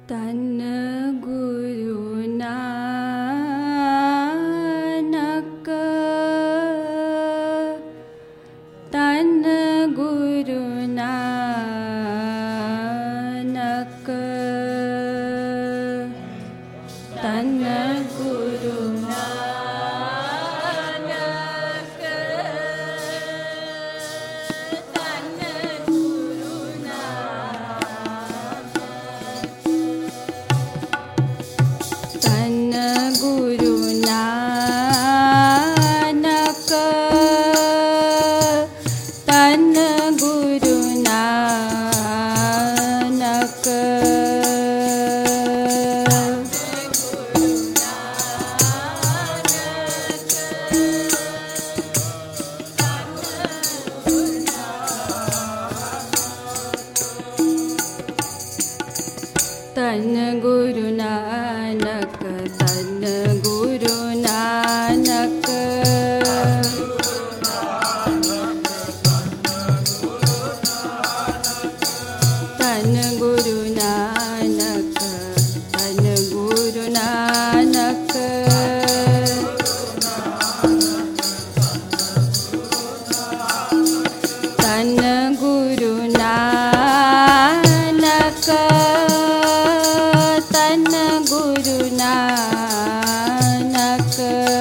तन गुरु नानक, तन गुरु नानक, तन गुरु नानक, तन गुरु नानक, तन गुरु नानक, तन गुरु नानक, तन गुरु नानक, तन गुरु नानक, तन गुरु नानक, तन गुरु नानक, तन गुरु नानक, तन गुरु नानक,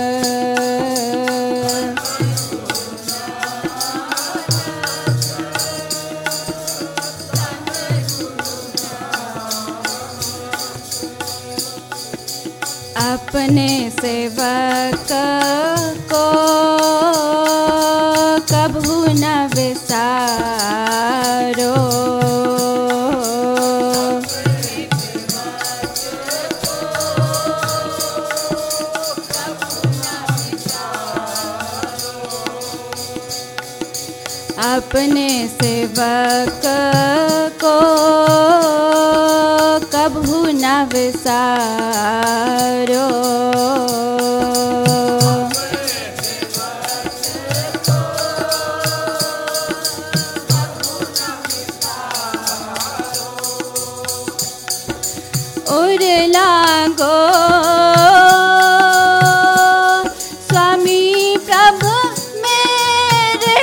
अपने सेवक को कभू न विसारो, अपने सेवक को कभू न विसारो, उर लागो स्वामी प्रभु मेरे,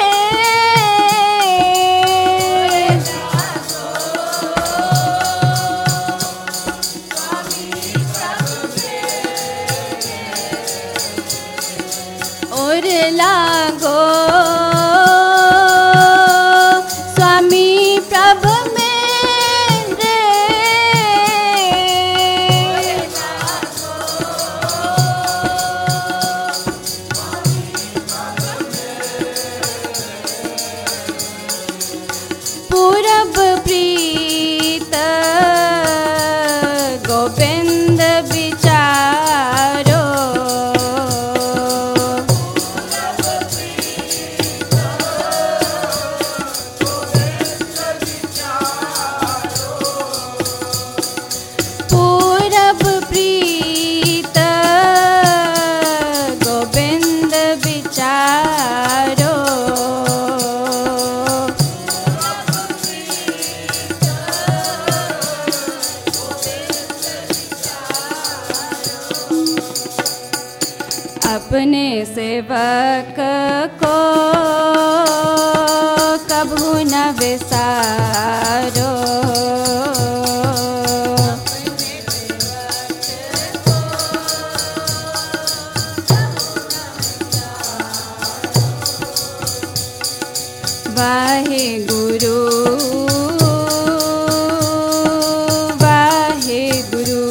उर लागो स्वामी प्रभु मेरे, पूरब प्रीत गोविंद विचारो, पूरब प्रीत गोविंद विचारो, अपने सेवक को कभू न विसारो, वाहे गुरु, वाहे गुरु,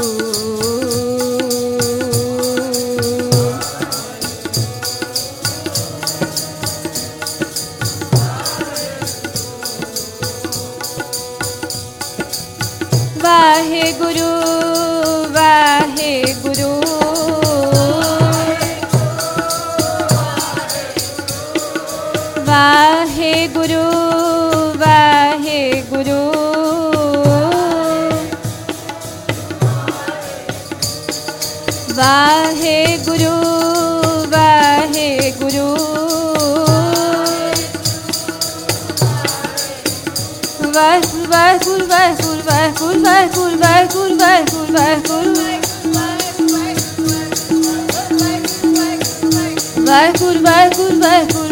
वाहे गुरु, वाहे गुरु, वाहे गुरु, वाहे गुरु, वाहे गुरु, वाहे गुरु, वाहे गुरु, वाहे गुरु, वाहे गुरु, वाहे गुरु, वाहे गुरु, वाहे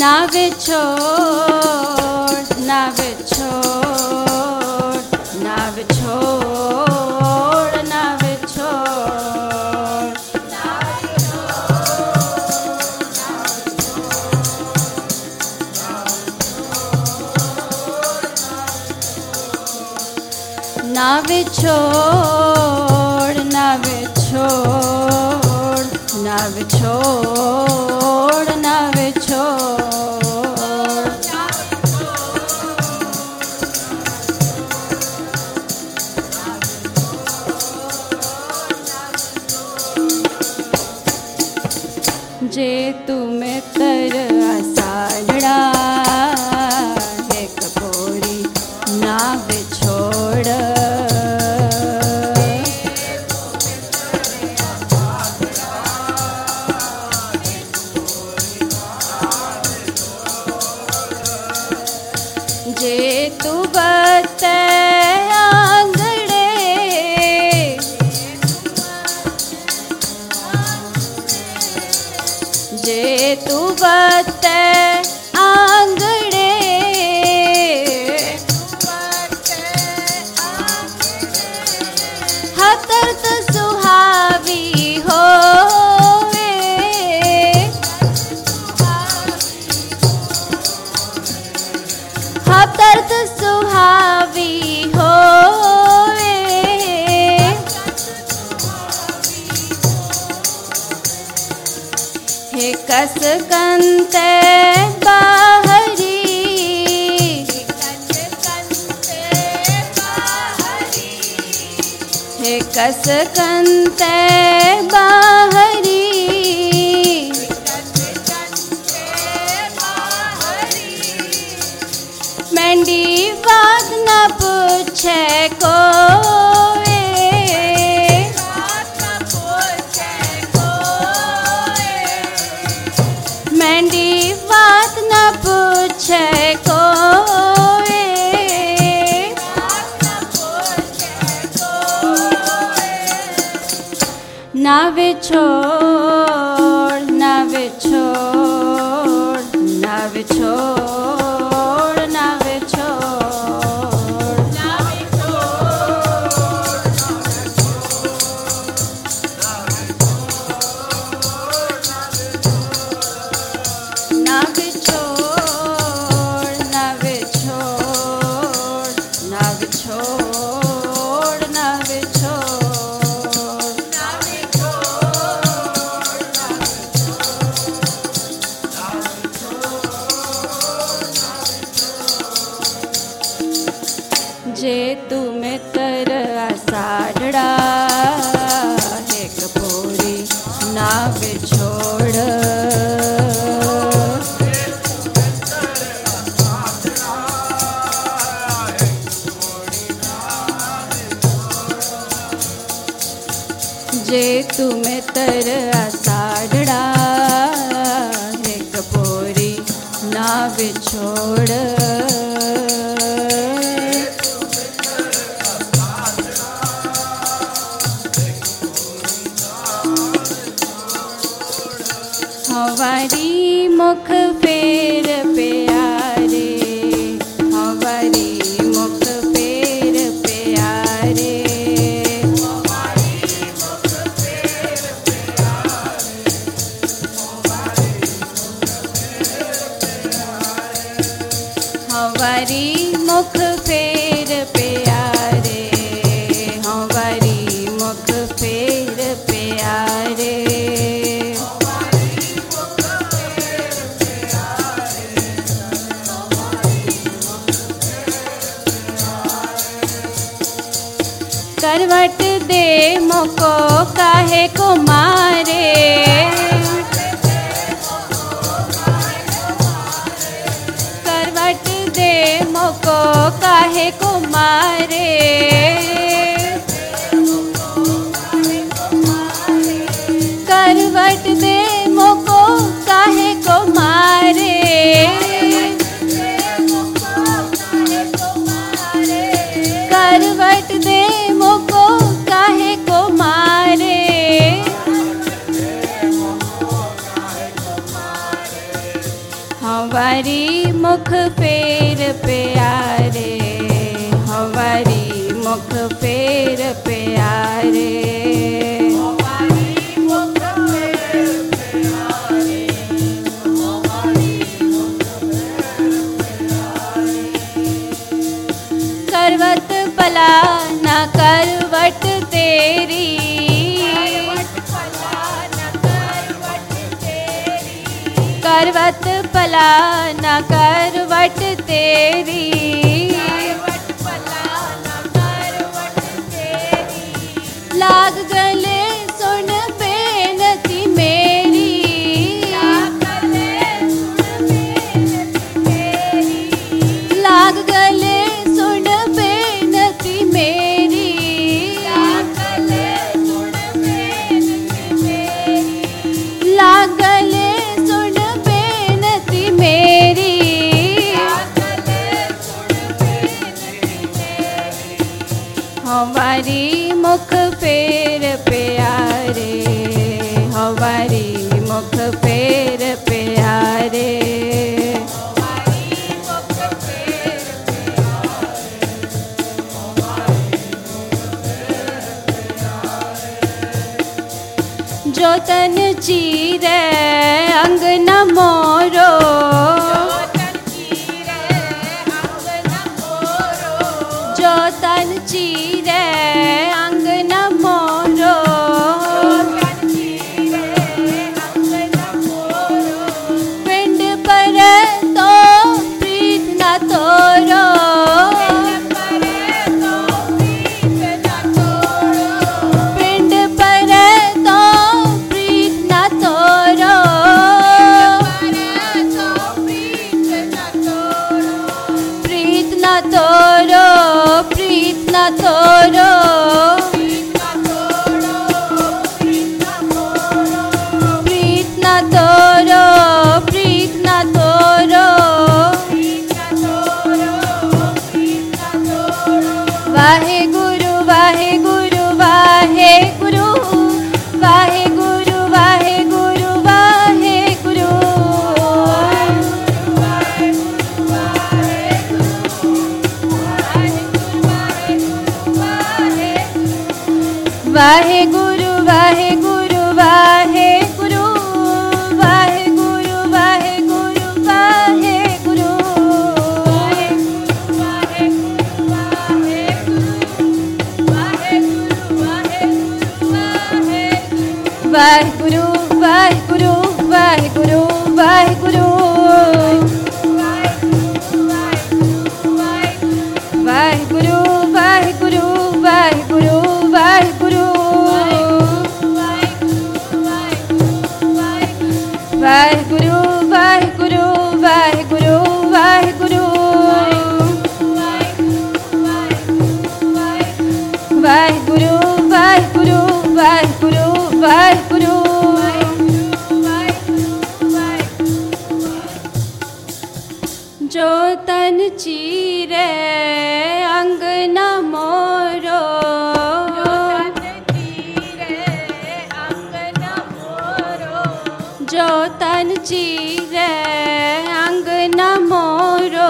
नावे छोड़, नावे छोड़, नावे छोड़, नावे छोड़, नावे छोड़, नावे छोड़, नावे छोड़, नावे छोड़, जे तुम्हें तर आसाडड़ा है कपोरी नावे छोड़, जे तू बते आंगड़े, जे तू बते आंगड़े, हतरत सुहावी होवे, हतरत सुहावी होवे, हे कस कंते बाहरी, हे कस कंते बाहरी, मेंढी बात न पूछे कोई, मेंढी बात न पूछे कोई, नावे छोड़, नावे छोड़, नावे छोड़, नावे छोड़, नावे छोड़, नावे छोड़, नावे छोड़, नावे छोड़, नावे छोड़, जे तुम्हें तर आसाडड़ा है कपोरी नावे छोड़, जे तुम्हें तर आसाडड़ा है कपोरी नावे छोड़, हमारी मुख फेर प्यारे, हमारी मुख फेर प्यारे, हमारी मुख फेर प्यारे, हमारी मुख फेर प्यारे, करवट दे मोको काहे को मारे, करवट दे मोको काहे को मारे, करवट दे मोको काहे को मारे, करवट दे मोको काहे को मारे, हमारी मुख फेर प्यारे, हमारी मुख फेर प्यारे, हमारी मुख फेर प्यारे, हमारी मुख फेर प्यारे। करवत पला न करवट तेरी, करवत पला न करवट तेरी, करवट पला न करवट तेरी। लाग गले सुन बेनती मेरी, लाग गले सुन बेनती मेरी, लाग गले सुन बेनती मेरी, लाग गले सुन बेनती मेरी, लाग गले सुन बेनती मेरी, लाग गले सुन बेनती मेरी। हमारी मुख फेर प्यारे, हमारी मुख फेर प्यारे, हमारी मुख फेर प्यारे, हमारी मुख फेर प्यारे। जो तन चीरे अंग न मोरो, जो तन चीरे अंग न मोरो, जो तन चीरे अंग न मोरो, पिंड पर तो प्रीत न तोरो, पिंड पर तो प्रीत न तोड़ो, प्रीत न तोड़ो, प्रीत न तोड़ो, प्रीत न तोड़ो, प्रीत न तोड़ो, वाहे गुरु वाहे गुरु वाहे गुरु, वाहे गुरु वाहे गुरु वाहे गुरु, वाहे गुरु वाहे गुरु वाहे गुरु, वाहे गुरु वाहे गुरु वाहे गुरु, वाहिगुरु वाहिगुरु वाहिगुरु वाहिगुरु, वाहिगुरु वाहिगुरु वाहिगुरु वाहिगुरु, वाहिगुरु वाहिगुरु वाहिगुरु वाहिगुरु, वाहिगुरु वाहिगुरु वाहिगुरु वाहिगुरु, जो तन चीरे अंग न मोरो, जो तन चीरे अंग न मोरो,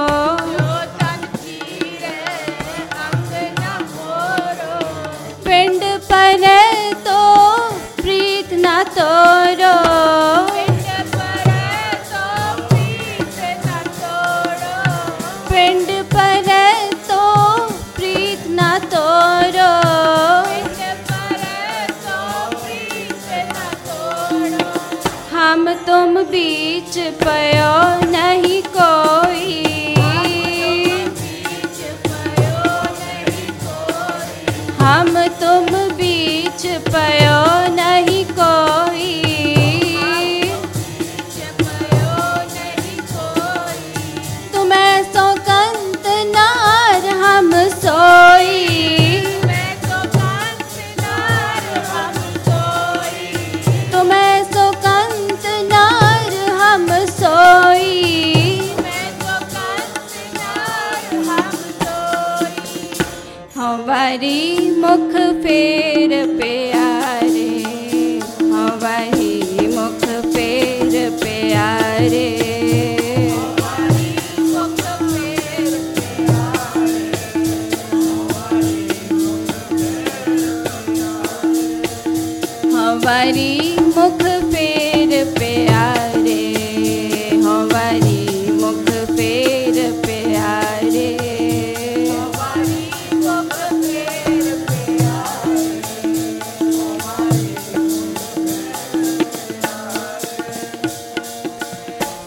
पिंड पर तो प्रीत न तोड़ो, पिंड पर तो प्रीत न तोड़ो, हम तुम बीच पयो नहीं कोई, हम तुम बीच पयो नहीं कोई, तुम्हें सो कंत नार हम सोई, तुम्हें सो कंत नार हम सोई, हमारी मुख फेर प्यारे, हमारी मुख फेर प्यारे,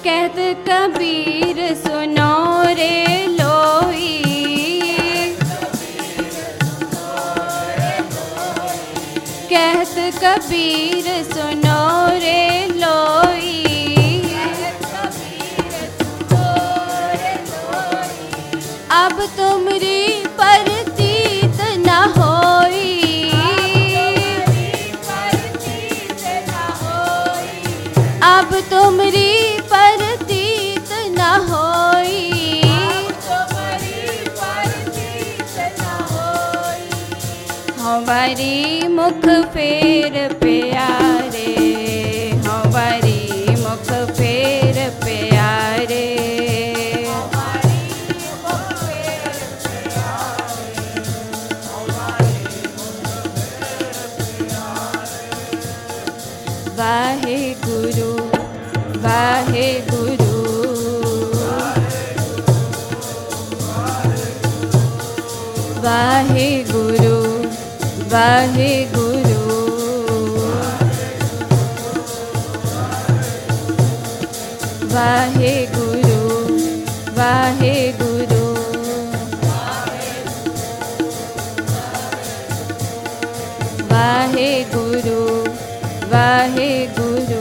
कहत कबीर सुनो रे लोई, कहत कबीर सुनो रे लोई, अब तुमरी परतीत न होई, अब तुमरी परतीत न होई, हमारी मुख फेर प्यारे, हमारी मुख फेर प्यारे, वाहे गुरु वाहे गुरु, वाहे गुरु वाहे गुरु, वाहे गुरु वाहे गुरु, वाहे गुरु वाहे गुरु,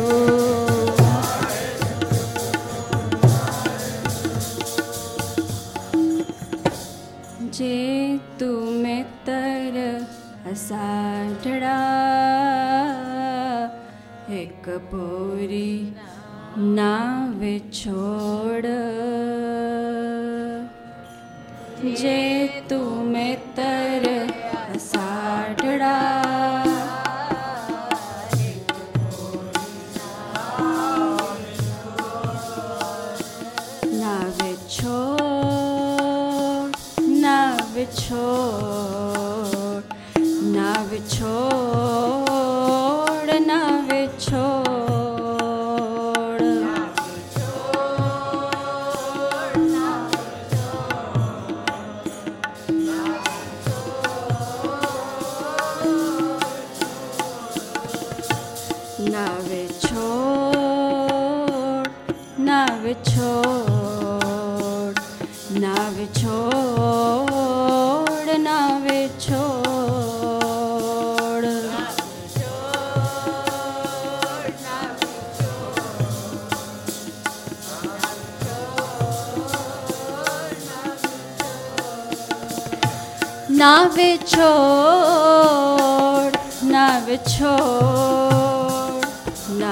जे तू मित्र असाढ़ा, एक पोरी ना विछोड़, जे तू मित्र असाढ़ा, ना विछोड़ ना विछोड़, ना विछोड़ ना विछोड़, ना विछोड़ ना विछोड़, ना विछोड़ ना विछोड़, ना विछोड़ ना विछोड़, ना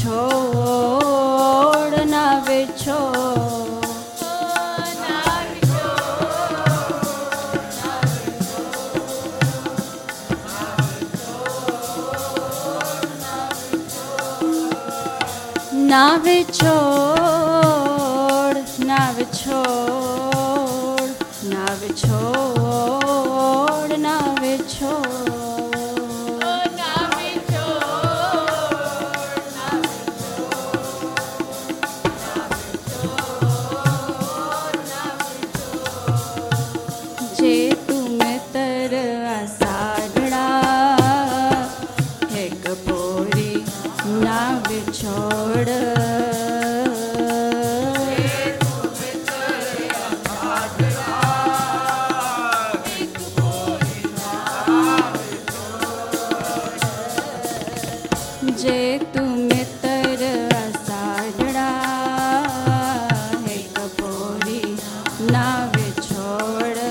विछोड़ ना विछोड़, ना विछोड़ ना विछोड़, ना विछोड़ ना विछोड़, जे तुम तर असाढ़ा, एक पोरी ना विछोड़, जे तुम तर असाढ़ा, एक पोरी ना विछोड़,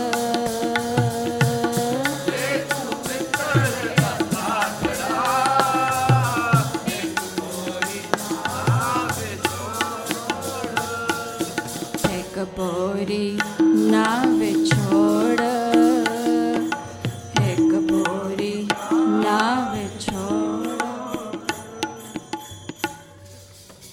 एक पोरी ना विछोड़,